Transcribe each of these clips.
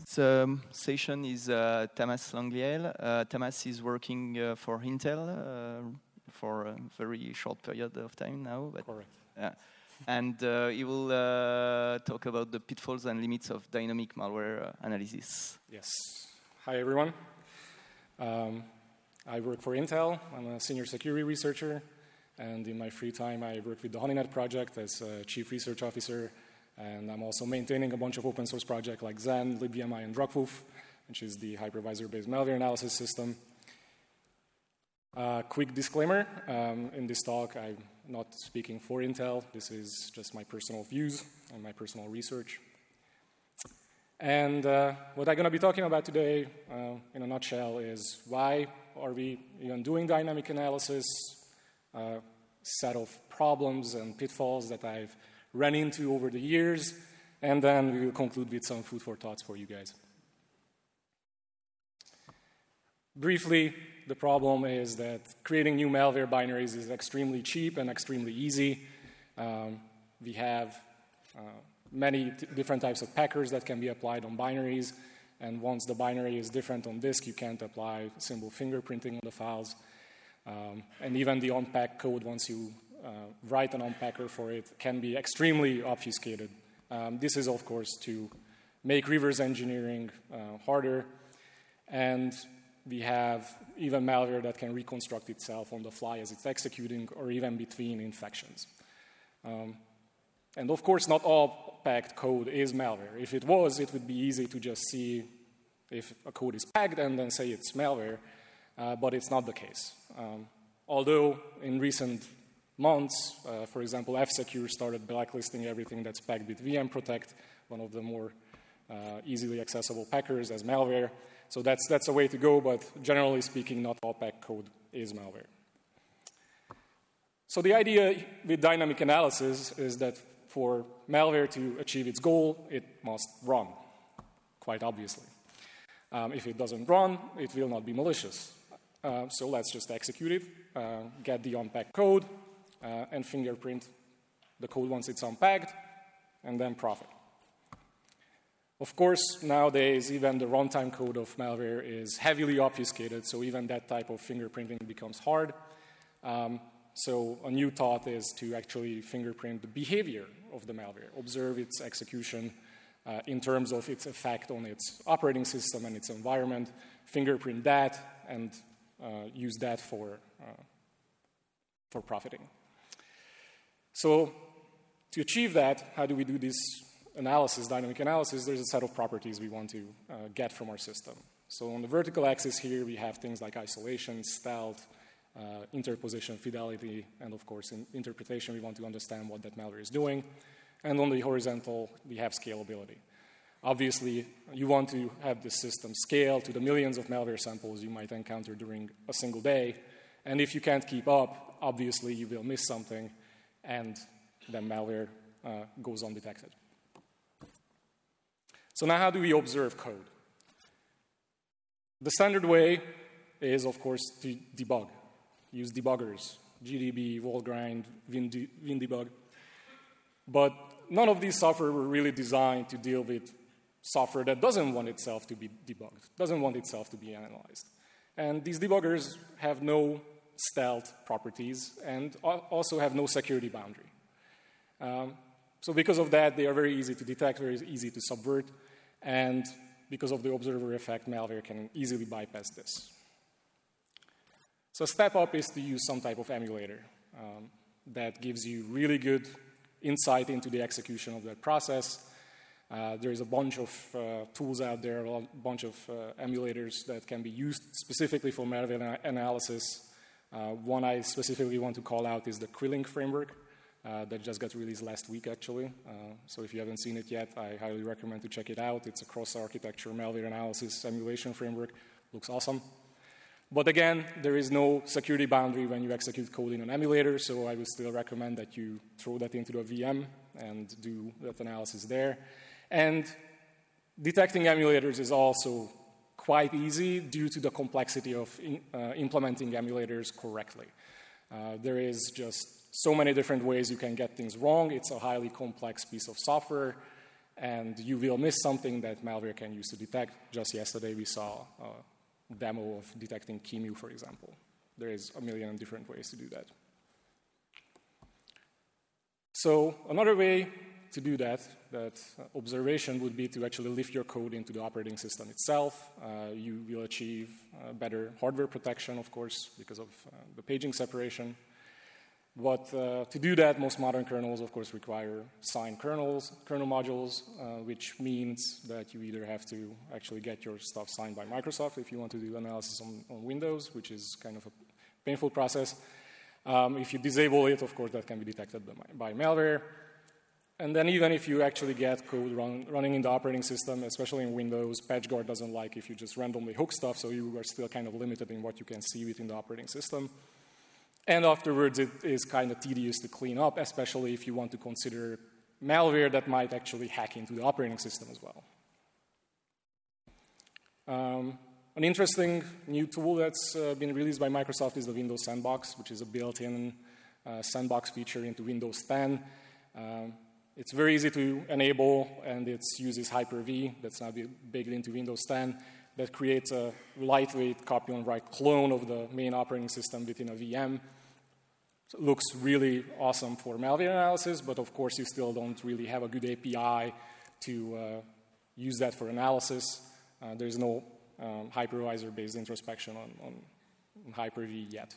The session is Tamas Langliel. Tamas is working for Intel for a very short period of time now. But, correct. And he will talk about the pitfalls and limits of dynamic malware analysis. Yes. Hi, everyone. I work for Intel. I'm a senior security researcher. And in my free time, I work with the Honeynet project as a chief research officer. And I'm also maintaining a bunch of open source projects like Zen, libvmi, and Druckfoof, which is the hypervisor-based malware analysis system. Quick disclaimer, in this talk, I'm not speaking for Intel. This is just my personal views and my personal research. And what I'm going to be talking about today, in a nutshell, is why are we even doing dynamic analysis, set of problems and pitfalls that I've ran into over the years, and then we will conclude with some food for thoughts for you guys. Briefly, the problem is that creating new malware binaries is extremely cheap and extremely easy. We have many different types of packers that can be applied on binaries, and once the binary is different on disk, you can't apply simple fingerprinting on the files. And even the unpack code, once you write an unpacker for it, can be extremely obfuscated. This is, of course, to make reverse engineering harder. And we have even malware that can reconstruct itself on the fly as it's executing, or even between infections. And of course, not all packed code is malware. If it was, it would be easy to just see if a code is packed and then say it's malware, but it's not the case. Although in recent months, for example, F-Secure started blacklisting everything that's packed with VM-Protect, one of the more easily accessible packers, as malware. So that's a way to go, but generally speaking, not all packed code is malware. So the idea with dynamic analysis is that for malware to achieve its goal, it must run, quite obviously. If it doesn't run, it will not be malicious. So let's just execute it, get the unpacked code, and fingerprint the code once it's unpacked, and then profit. Of course, nowadays, even the runtime code of malware is heavily obfuscated, so even that type of fingerprinting becomes hard. So a new thought is to actually fingerprint the behavior of the malware, observe its execution in terms of its effect on its operating system and its environment, fingerprint that, and use that for profiting. So to achieve that, how do we do this analysis, dynamic analysis? There's a set of properties we want to get from our system. So on the vertical axis here, we have things like isolation, stealth, interposition, fidelity, and of course in interpretation, we want to understand what that malware is doing. And on the horizontal, we have scalability. Obviously, you want to have the system scale to the millions of malware samples you might encounter during a single day. And if you can't keep up, obviously you will miss something, and then malware goes undetected. So now how do we observe code? The standard way is, of course, to debug. Use debuggers, GDB, Valgrind, WinDebug. But none of these software were really designed to deal with software that doesn't want itself to be debugged, doesn't want itself to be analyzed. And these debuggers have no stealth properties and also have no security boundary. So because of that, they are very easy to detect, very easy to subvert, and because of the observer effect, malware can easily bypass this. So a step up is to use some type of emulator that gives you really good insight into the execution of that process. There is a bunch of tools out there, a bunch of emulators that can be used specifically for malware analysis. One I specifically want to call out is the Quillink framework that just got released last week, actually. So if you haven't seen it yet, I highly recommend to check it out. It's a cross-architecture malware analysis emulation framework. Looks awesome. But again, there is no security boundary when you execute code in an emulator, so I would still recommend that you throw that into a VM and do that analysis there. And detecting emulators is also quite easy due to the complexity of implementing emulators correctly. There is just so many different ways you can get things wrong. It's a highly complex piece of software, and you will miss something that malware can use to detect. Just yesterday we saw a demo of detecting QEMU, for example. There is a million different ways to do that. So another way to do that observation would be to actually lift your code into the operating system itself. You will achieve better hardware protection, of course, because of the paging separation. But to do that, most modern kernels, of course, require signed kernel modules, which means that you either have to actually get your stuff signed by Microsoft if you want to do analysis on Windows, which is kind of a painful process. If you disable it, of course, that can be detected by malware. And then even if you actually get code running in the operating system, especially in Windows, PatchGuard doesn't like if you just randomly hook stuff, so you are still kind of limited in what you can see within the operating system. And afterwards, it is kind of tedious to clean up, especially if you want to consider malware that might actually hack into the operating system as well. An interesting new tool that's been released by Microsoft is the Windows Sandbox, which is a built-in sandbox feature into Windows 10. It's very easy to enable, and it uses Hyper-V that's now baked into Windows 10 that creates a lightweight copy-on-write clone of the main operating system within a VM. So it looks really awesome for malware analysis, but of course you still don't really have a good API to use that for analysis. There's no hypervisor-based introspection on Hyper-V yet.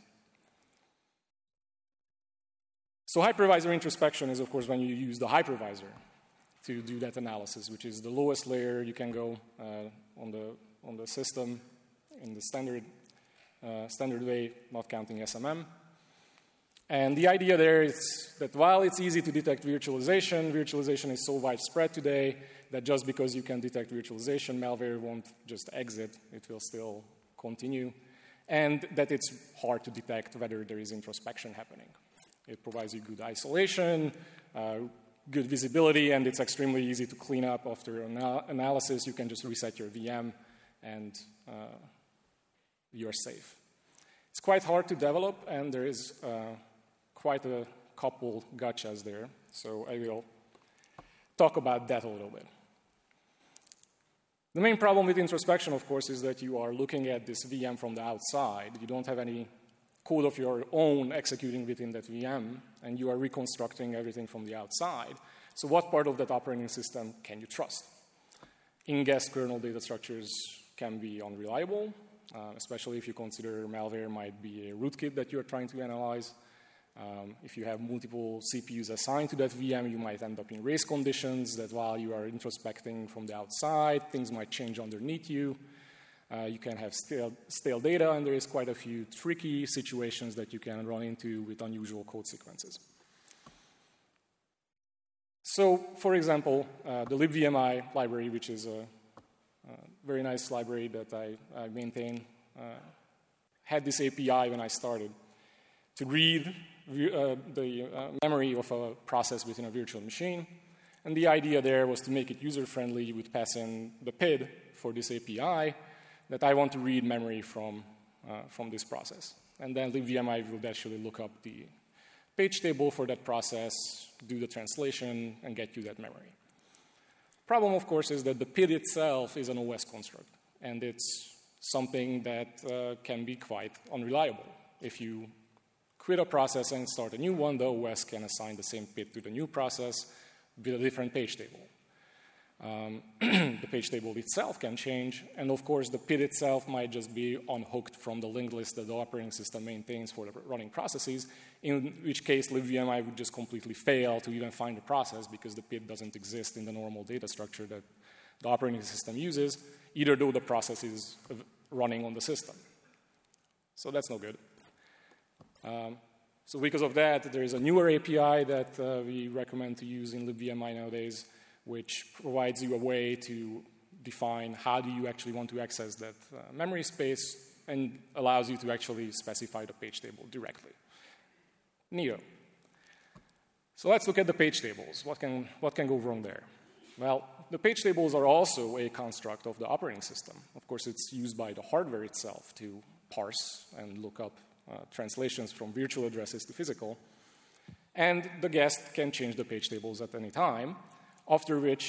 So hypervisor introspection is, of course, when you use the hypervisor to do that analysis, which is the lowest layer you can go on the system in the standard way, not counting SMM. And the idea there is that while it's easy to detect virtualization is so widespread today that just because you can detect virtualization, malware won't just exit, it will still continue, and that it's hard to detect whether there is introspection happening. It provides you good isolation, good visibility, and it's extremely easy to clean up after analysis. You can just reset your VM, and you're safe. It's quite hard to develop, and there is quite a couple gotchas there. So I will talk about that a little bit. The main problem with introspection, of course, is that you are looking at this VM from the outside. You don't have any code of your own executing within that VM, and you are reconstructing everything from the outside. So what part of that operating system can you trust? In-guess kernel data structures can be unreliable, especially if you consider malware might be a rootkit that you're trying to analyze. If you have multiple CPUs assigned to that VM, you might end up in race conditions that while you are introspecting from the outside, things might change underneath you. You can have stale data, and there is quite a few tricky situations that you can run into with unusual code sequences. So, for example, the libvmi library, which is a very nice library that I maintain, had this API when I started to read the memory of a process within a virtual machine. And the idea there was to make it user-friendly. You would pass in the PID for this API that I want to read memory from this process. And then libvmi would actually look up the page table for that process, do the translation, and get you that memory. Problem, of course, is that the PID itself is an OS construct, and it's something that can be quite unreliable. If you quit a process and start a new one, the OS can assign the same PID to the new process with a different page table. The page table itself can change, and of course the PID itself might just be unhooked from the linked list that the operating system maintains for the running processes, in which case libvmi would just completely fail to even find the process because the PID doesn't exist in the normal data structure that the operating system uses, either though the process is running on the system. So that's no good. So because of that, there is a newer API that we recommend to use in libvmi nowadays, which provides you a way to define how do you actually want to access that memory space and allows you to actually specify the page table directly. Neato. So let's look at the page tables. What can go wrong there? Well, the page tables are also a construct of the operating system. Of course, it's used by the hardware itself to parse and look up translations from virtual addresses to physical. And the guest can change the page tables at any time, after which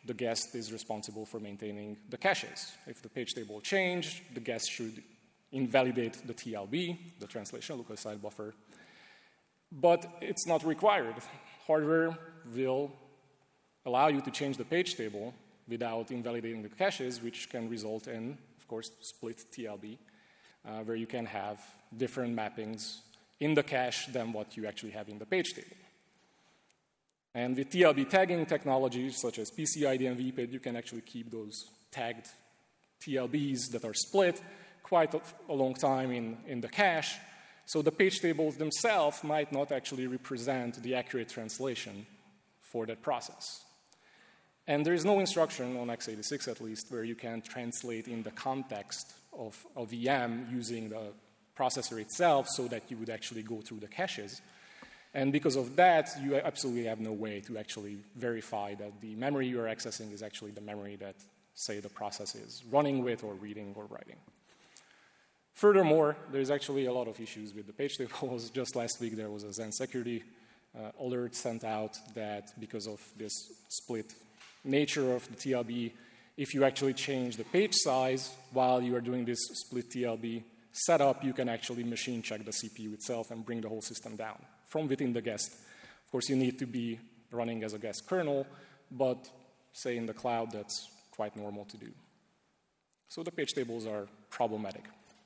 the guest is responsible for maintaining the caches. If the page table changed, the guest should invalidate the TLB, the translation local site buffer. But it's not required. Hardware will allow you to change the page table without invalidating the caches, which can result in, of course, split TLB, where you can have different mappings in the cache than what you actually have in the page table. And with TLB tagging technologies such as PCID and VPID, you can actually keep those tagged TLBs that are split quite a long time in the cache. So the page tables themselves might not actually represent the accurate translation for that process. And there is no instruction on x86 at least where you can translate in the context of a VM using the processor itself so that you would actually go through the caches. And because of that, you absolutely have no way to actually verify that the memory you are accessing is actually the memory that, say, the process is running with or reading or writing. Furthermore, there's actually a lot of issues with the page tables. Just last week, there was a Zen security alert sent out that because of this split nature of the TLB, if you actually change the page size while you are doing this split TLB setup, you can actually machine check the CPU itself and bring the whole system down from within the guest. Of course, you need to be running as a guest kernel, but say in the cloud, that's quite normal to do. So the page tables are problematic.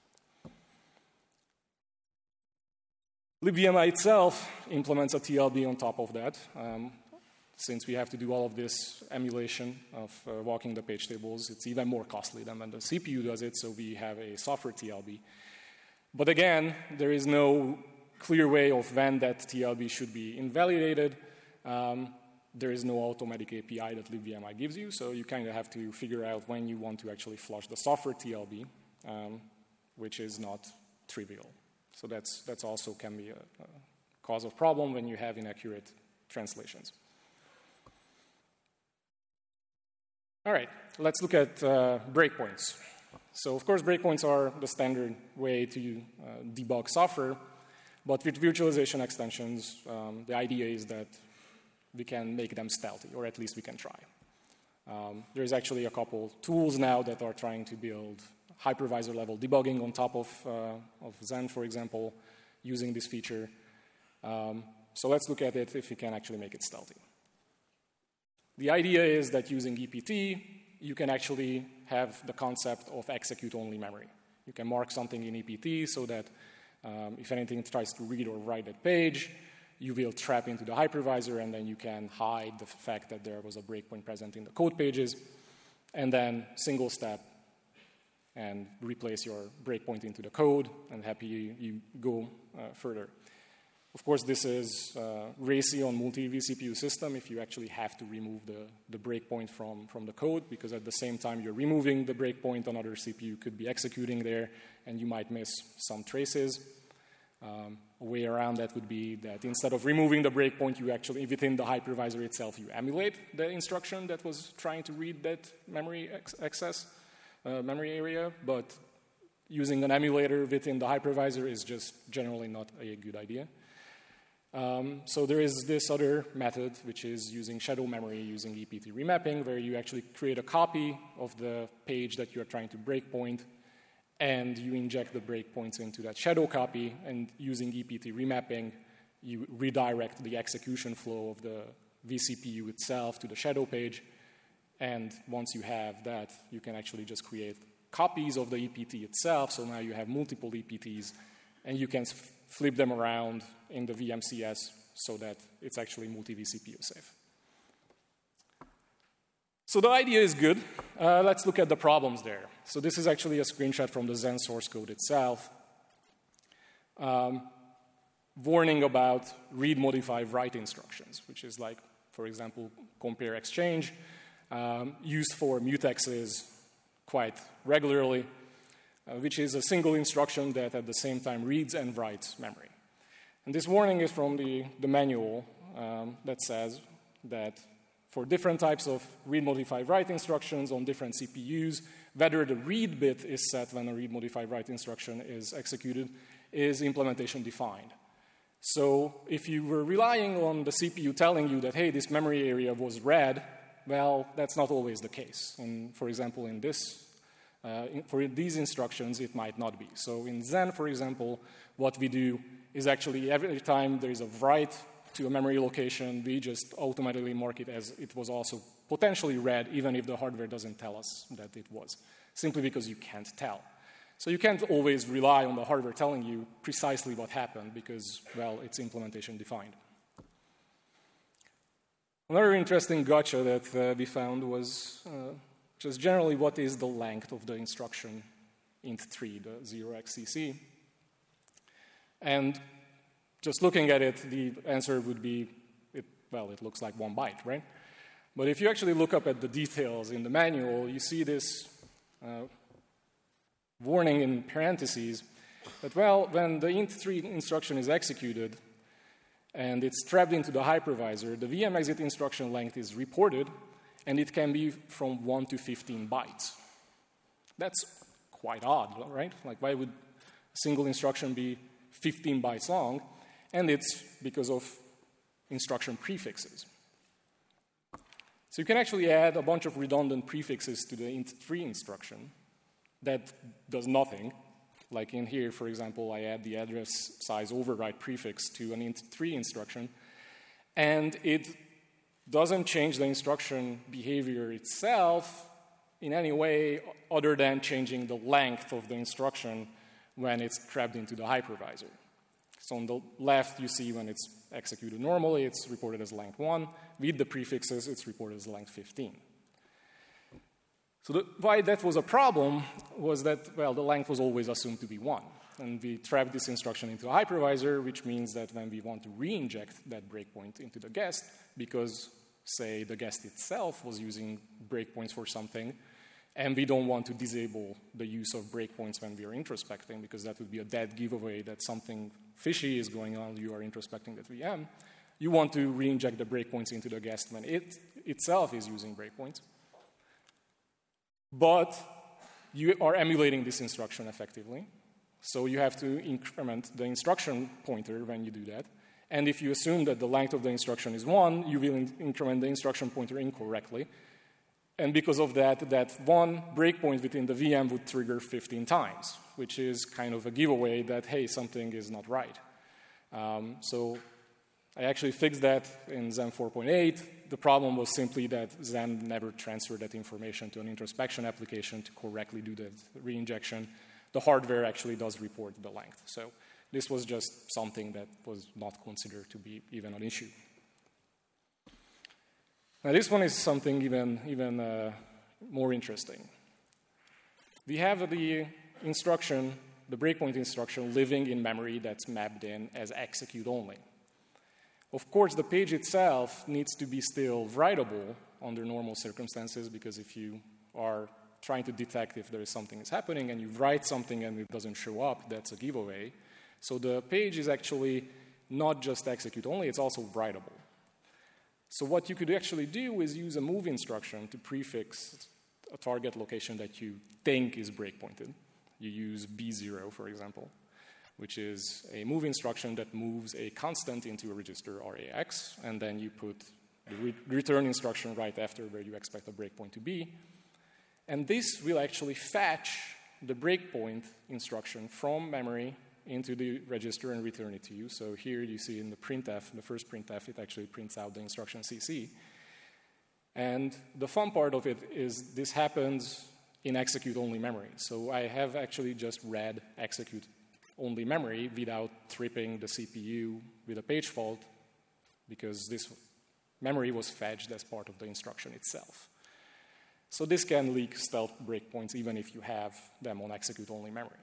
libVMI itself implements a TLB on top of that. Since we have to do all of this emulation of walking the page tables, it's even more costly than when the CPU does it, so we have a software TLB. But again, there is no clear way of when that TLB should be invalidated. There is no automatic API that libVMI gives you, so you kind of have to figure out when you want to actually flush the software TLB, which is not trivial. So that's also can be a cause of problem when you have inaccurate translations. All right, let's look at breakpoints. So of course, breakpoints are the standard way to debug software, but with virtualization extensions, the idea is that we can make them stealthy, or at least we can try. There's actually a couple tools now that are trying to build hypervisor-level debugging on top of Zen, for example, using this feature. So let's look at it if we can actually make it stealthy. The idea is that using EPT, you can actually have the concept of execute-only memory. You can mark something in EPT so that if anything tries to read or write that page, you will trap into the hypervisor, and then you can hide the fact that there was a breakpoint present in the code pages, and then single step and replace your breakpoint into the code, and happy you go further. Of course, this is racy on multi-vCPU system if you actually have to remove the breakpoint from the code, because at the same time you're removing the breakpoint, another CPU could be executing there, and you might miss some traces. A way around that would be that instead of removing the breakpoint, you actually, within the hypervisor itself, you emulate the instruction that was trying to read that memory access, memory area, but using an emulator within the hypervisor is just generally not a good idea. So there is this other method, which is using shadow memory using EPT remapping, where you actually create a copy of the page that you are trying to breakpoint, and you inject the breakpoints into that shadow copy, and using EPT remapping, you redirect the execution flow of the vCPU itself to the shadow page, and once you have that, you can actually just create copies of the EPT itself, so now you have multiple EPTs, and you can flip them around in the VMCS so that it's actually multi-vCPU safe. So the idea is good. Let's look at the problems there. So this is actually a screenshot from the Zen source code itself. Warning about read, modify, write instructions, which is like, for example, compare exchange, used for mutexes quite regularly, which is a single instruction that at the same time reads and writes memory. And this warning is from the manual that says that for different types of read, modify, write instructions on different CPUs, whether the read bit is set when a read, modify, write instruction is executed is implementation defined. So if you were relying on the CPU telling you that, hey, this memory area was read, well, that's not always the case. And for example, for these instructions, it might not be. So in Zen, for example, what we do is actually every time there is a write to a memory location, we just automatically mark it as it was also potentially read, even if the hardware doesn't tell us that it was, simply because you can't tell. So you can't always rely on the hardware telling you precisely what happened because, well, it's implementation defined. Another interesting gotcha that we found was just generally what is the length of the instruction int3, the 0xCC. And just looking at it, the answer would be, it looks like 1 byte, right? But if you actually look up at the details in the manual, you see this warning in parentheses that, well, when the int3 instruction is executed and it's trapped into the hypervisor, the VM exit instruction length is reported, and it can be from 1 to 15 bytes. That's quite odd, right? Like, why would a single instruction be 15 bytes long? And it's because of instruction prefixes. So you can actually add a bunch of redundant prefixes to the int3 instruction that does nothing. Like in here, for example, I add the address size override prefix to an int3 instruction, and it doesn't change the instruction behavior itself in any way other than changing the length of the instruction when it's trapped into the hypervisor. So on the left, you see when it's executed normally, it's reported as length 1. With the prefixes, it's reported as length 15. So why that was a problem was that, well, the length was always assumed to be 1. And we trapped this instruction into a hypervisor, which means that when we want to re-inject that breakpoint into the guest, because, say, the guest itself was using breakpoints for something, and we don't want to disable the use of breakpoints when we are introspecting, because that would be a dead giveaway that something fishy is going on, you are introspecting that VM. You want to re-inject the breakpoints into the guest when it itself is using breakpoints. But you are emulating this instruction effectively. So you have to increment the instruction pointer when you do that. And if you assume that the length of the instruction is 1, you will increment the instruction pointer incorrectly. And because of that, that one breakpoint within the VM would trigger 15 times, which is kind of a giveaway that, hey, something is not right. So I actually fixed that in Zen 4.8. The problem was simply that Zen never transferred that information to an introspection application to correctly do the re-injection. The hardware actually does report the length. So this was just something that was not considered to be even an issue. Now this one is something even more interesting. We have the instruction, the breakpoint instruction, living in memory that's mapped in as execute only. Of course, the page itself needs to be still writable under normal circumstances, because if you are trying to detect if there is something is happening and you write something and it doesn't show up, that's a giveaway. So the page is actually not just execute only, it's also writable. So what you could actually do is use a move instruction to prefix a target location that you think is breakpointed. You use B0, for example, which is a move instruction that moves a constant into a register RAX, and then you put the return instruction right after where you expect a breakpoint to be. And this will actually fetch the breakpoint instruction from memory into the register and return it to you. So here you see in the printf, the first printf, it actually prints out the instruction CC. And the fun part of it is this happens in execute-only memory. So I have actually just read execute-only memory without tripping the CPU with a page fault, because this memory was fetched as part of the instruction itself. So this can leak stealth breakpoints even if you have them on execute-only memory.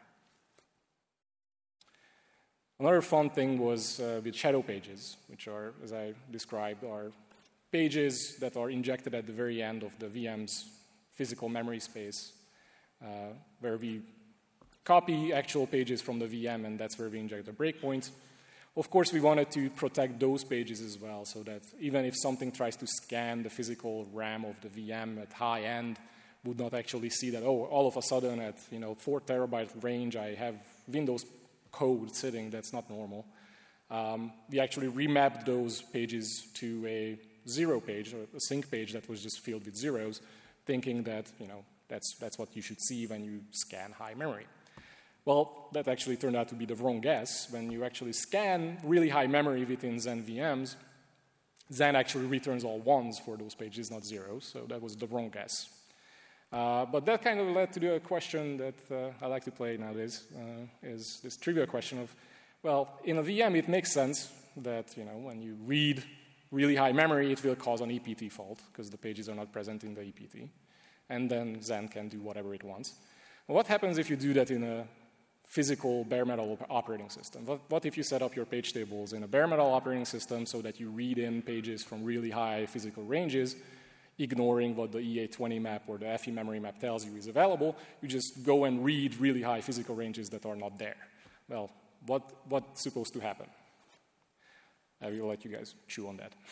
Another fun thing was with shadow pages, which are, as I described, are pages that are injected at the very end of the VM's physical memory space, where we copy actual pages from the VM, and that's where we inject the breakpoints. Of course, we wanted to protect those pages as well, so that even if something tries to scan the physical RAM of the VM at high end, would not actually see that, oh, all of a sudden at 4 terabyte range, I have Windows code sitting. That's not normal. We actually remapped those pages to a zero page, or a sync page that was just filled with zeros, thinking that that's what you should see when you scan high memory. Well, that actually turned out to be the wrong guess. When you actually scan really high memory within Zen VMs, Zen actually returns all ones for those pages, not zeros, so that was the wrong guess. But that kind of led to the question that I like to play nowadays, is this trivia question of, well, in a VM it makes sense that when you read really high memory, it will cause an EPT fault, because the pages are not present in the EPT. And then Zen can do whatever it wants. Well, what happens if you do that in a physical bare metal operating system? What if you set up your page tables in a bare metal operating system so that you read in pages from really high physical ranges, ignoring what the EA20 map or the FE memory map tells you is available? You just go and read really high physical ranges that are not there. Well, what's supposed to happen? I will let you guys chew on that.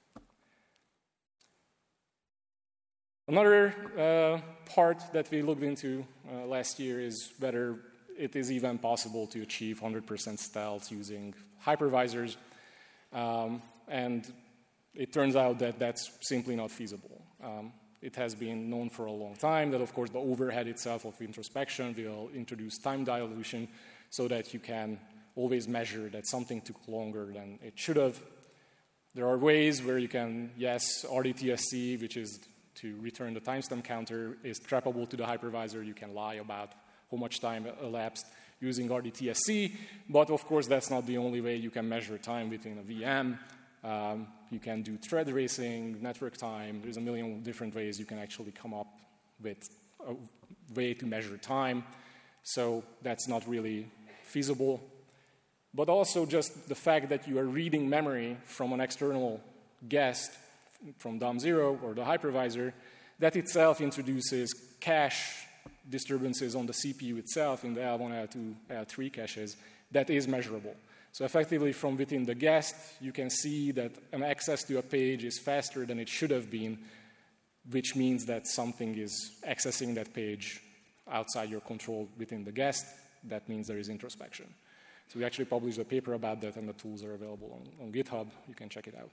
Another part that we looked into last year is whether it is even possible to achieve 100% stealth using hypervisors. And it turns out that that's simply not feasible. It has been known for a long time that, of course, the overhead itself of introspection will introduce time dilution so that you can always measure that something took longer than it should have. There are ways where you can, yes, RDTSC, which is to return the timestamp counter, is trappable to the hypervisor. You can lie about how much time elapsed using RDTSC, but of course that's not the only way you can measure time within a VM. You can do thread racing, network time. There's a million different ways you can actually come up with a way to measure time. So that's not really feasible. But also just the fact that you are reading memory from an external guest, from DOM0 or the hypervisor, that itself introduces cache disturbances on the CPU itself in the L1, L2, L3 caches that is measurable. So effectively from within the guest, you can see that an access to a page is faster than it should have been, which means that something is accessing that page outside your control within the guest. That means there is introspection. So we actually published a paper about that, and the tools are available on GitHub. You can check it out.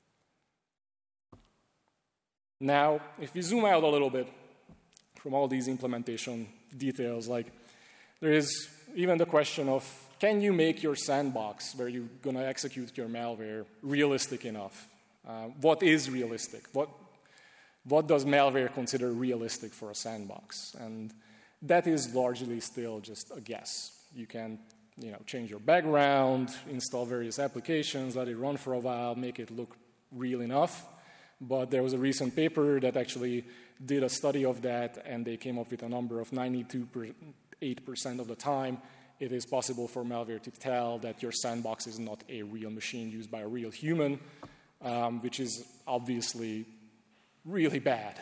Now, if we zoom out a little bit from all these implementation details, like there is even the question of, can you make your sandbox where you're going to execute your malware realistic enough? What is realistic? What does malware consider realistic for a sandbox? And that is largely still just a guess. You can change your background, install various applications, let it run for a while, make it look real enough. But there was a recent paper that actually did a study of that, and they came up with a number of 92.8% of the time it is possible for malware to tell that your sandbox is not a real machine used by a real human, which is obviously really bad.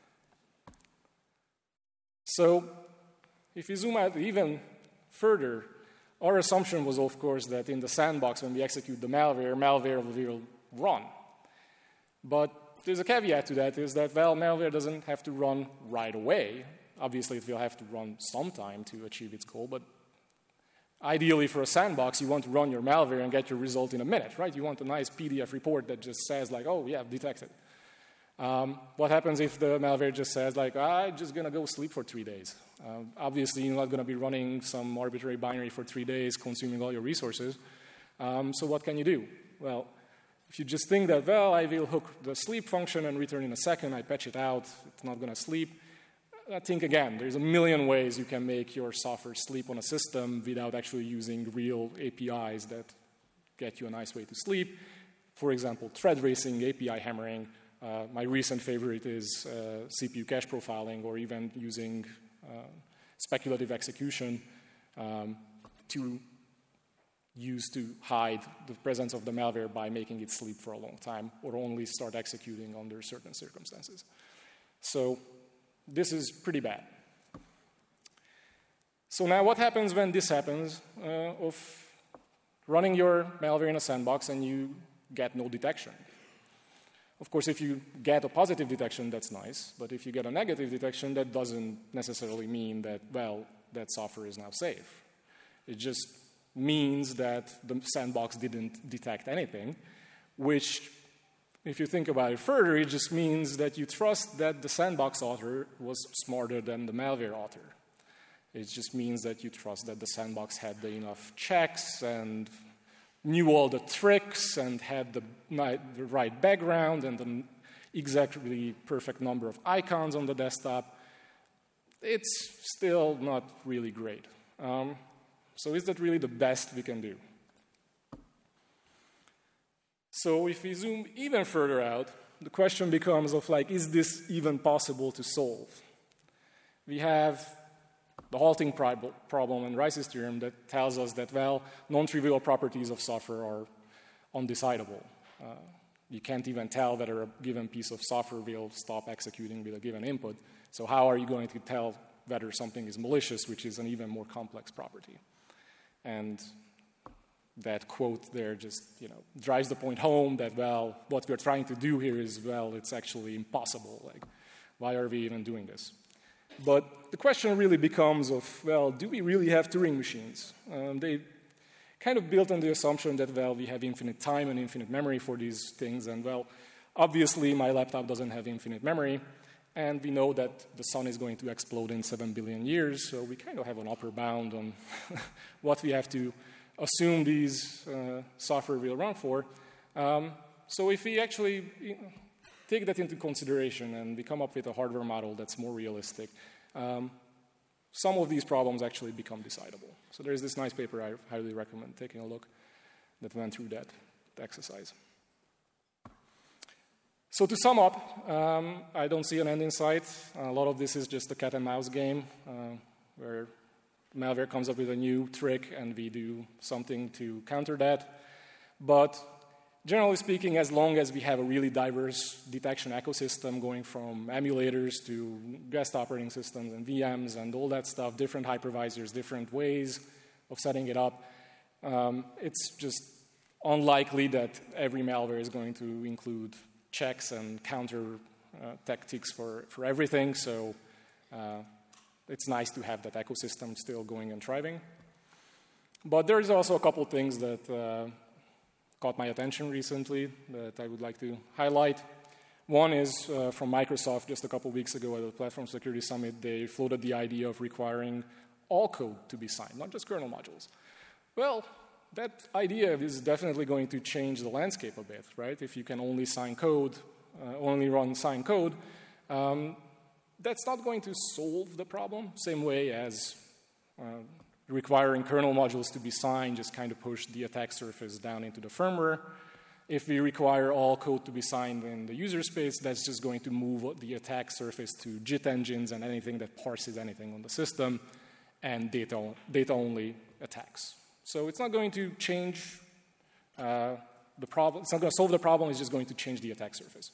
So if you zoom out even further, our assumption was, of course, that in the sandbox, when we execute the malware will run. But there's a caveat to that, is that, well, malware doesn't have to run right away. Obviously, it will have to run sometime to achieve its goal, but ideally for a sandbox, you want to run your malware and get your result in a minute, right? You want a nice PDF report that just says, like, oh, yeah, detected. What happens if the malware just says, like, I'm just going to go sleep for 3 days? Obviously, you're not going to be running some arbitrary binary for 3 days, consuming all your resources. So what can you do? Well, if you just think that, well, I will hook the sleep function and return in a second, I patch it out, it's not going to sleep. I think, again, there's a million ways you can make your software sleep on a system without actually using real APIs that get you a nice way to sleep. For example, thread racing, API hammering. My recent favorite is CPU cache profiling, or even using speculative execution to use to hide the presence of the malware by making it sleep for a long time, or only start executing under certain circumstances. So this is pretty bad. So now what happens when this happens of running your malware in a sandbox and you get no detection? Of course, if you get a positive detection, that's nice. But if you get a negative detection, that doesn't necessarily mean that, well, that software is now safe. It just means that the sandbox didn't detect anything, which if you think about it further, it just means that you trust that the sandbox author was smarter than the malware author. It just means that you trust that the sandbox had enough checks and knew all the tricks and had the right background and the exactly perfect number of icons on the desktop. It's still not really great. So is that really the best we can do? So if we zoom even further out, the question becomes of like, is this even possible to solve? We have the halting problem in Rice's theorem that tells us that, well, non-trivial properties of software are undecidable. You can't even tell whether a given piece of software will stop executing with a given input. So how are you going to tell whether something is malicious, which is an even more complex property? And that quote there just, drives the point home that, well, what we're trying to do here is, well, it's actually impossible. Like, why are we even doing this? But the question really becomes of, well, do we really have Turing machines? They kind of built on the assumption that, well, we have infinite time and infinite memory for these things. And, well, obviously, my laptop doesn't have infinite memory. And we know that the sun is going to explode in 7 billion years. So we kind of have an upper bound on what we have to assume these software will run for. So if we actually take that into consideration and we come up with a hardware model that's more realistic, some of these problems actually become decidable. So there's this nice paper I highly recommend taking a look that went through that exercise. So to sum up, I don't see an end in sight. A lot of this is just a cat and mouse game where malware comes up with a new trick and we do something to counter that. But generally speaking, as long as we have a really diverse detection ecosystem going from emulators to guest operating systems and VMs and all that stuff, different hypervisors, different ways of setting it up, it's just unlikely that every malware is going to include checks and counter tactics for everything. So it's nice to have that ecosystem still going and thriving. But there's also a couple things that caught my attention recently that I would like to highlight. One is from Microsoft just a couple weeks ago at the Platform Security Summit. They floated the idea of requiring all code to be signed, not just kernel modules. Well, that idea is definitely going to change the landscape a bit, right? If you can only sign code, only run signed code, that's not going to solve the problem, same way as requiring kernel modules to be signed just kind of push the attack surface down into the firmware. If we require all code to be signed in the user space, that's just going to move the attack surface to JIT engines and anything that parses anything on the system and data-only attacks. So it's not going to change the problem. It's not going to solve the problem. It's just going to change the attack surface.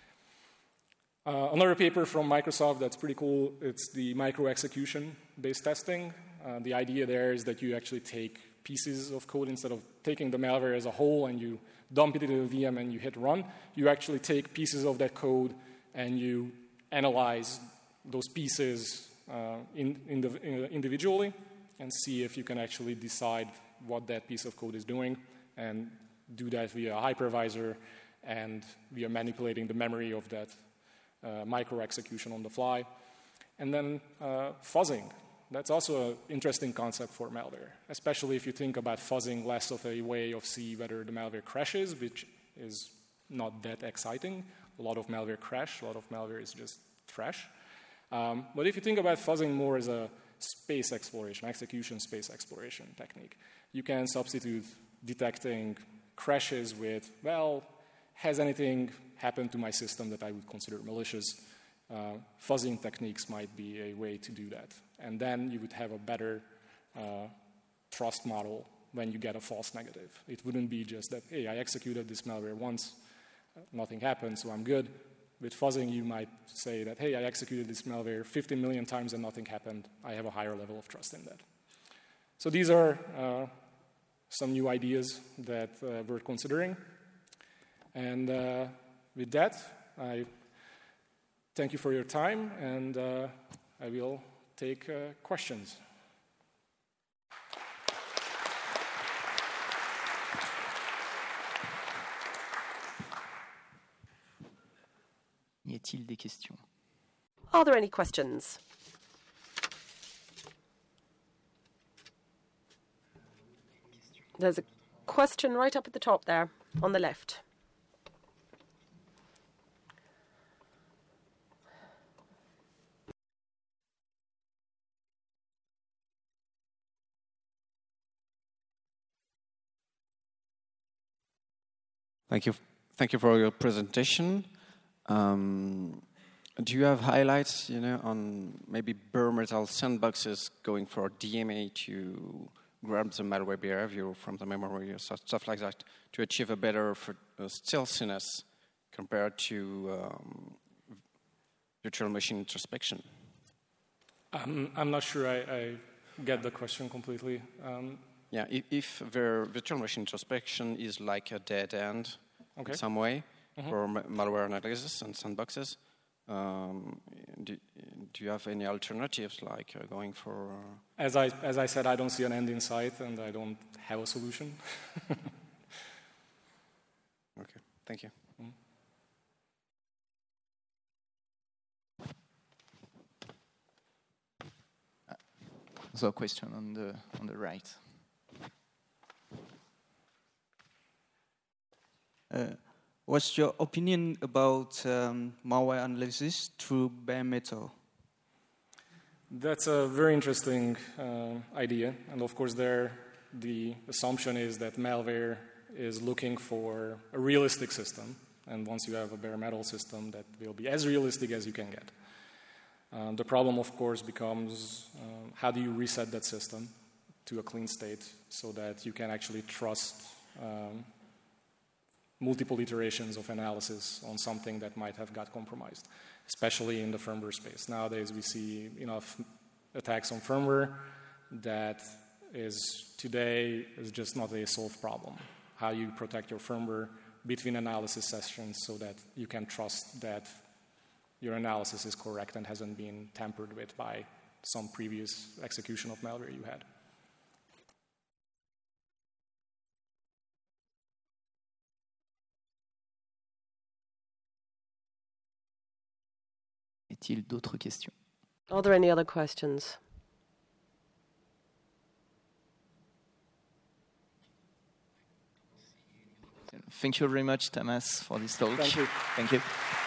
Another paper from Microsoft that's pretty cool, it's the micro-execution-based testing. The idea there is that you actually take pieces of code instead of taking the malware as a whole and you dump it into the VM and you hit run. You actually take pieces of that code and you analyze those pieces individually and see if you can actually decide what that piece of code is doing and do that via a hypervisor and via manipulating the memory of that micro-execution on the fly. And then fuzzing. That's also an interesting concept for malware, especially if you think about fuzzing less of a way of see whether the malware crashes, which is not that exciting. A lot of malware crash, a lot of malware is just trash. But if you think about fuzzing more as a space exploration, execution space exploration technique, you can substitute detecting crashes with, well, has anything happened to my system that I would consider malicious? Fuzzing techniques might be a way to do that. And then you would have a better trust model when you get a false negative. It wouldn't be just that, hey, I executed this malware once, nothing happened, so I'm good. With fuzzing, you might say that, hey, I executed this malware 50 million times and nothing happened. I have a higher level of trust in that. So these are some new ideas that we're considering. And with that, I thank you for your time, and I will take questions. est-il des questions? Are there any questions? There's a question right up at the top there, on the left. Thank you. Thank you for your presentation. Do you have highlights, on maybe bare metal sandboxes going for DMA to grab the malware behavior from the memory or stuff like that to achieve a better stealthiness compared to virtual machine introspection? I'm not sure I get the question completely. Yeah, if the virtual machine introspection is like a dead end in some way for malware analysis and sandboxes, do you have any alternatives like going for... As I said, I don't see an end in sight and I don't have a solution. Okay, thank you. So a question on the right. What's your opinion about malware analysis through bare metal? That's a very interesting idea, and of course the assumption is that malware is looking for a realistic system, and once you have a bare metal system, that will be as realistic as you can get. The problem, of course, becomes how do you reset that system to a clean state so that you can actually trust multiple iterations of analysis on something that might have got compromised, especially in the firmware space. Nowadays, we see enough attacks on firmware that today is just not a solved problem. How you protect your firmware between analysis sessions so that you can trust that your analysis is correct and hasn't been tampered with by some previous execution of malware you had. Est-il d'autres questions? Are there any other questions? Thank you very much, Tamas, for this talk. Thank you. Thank you.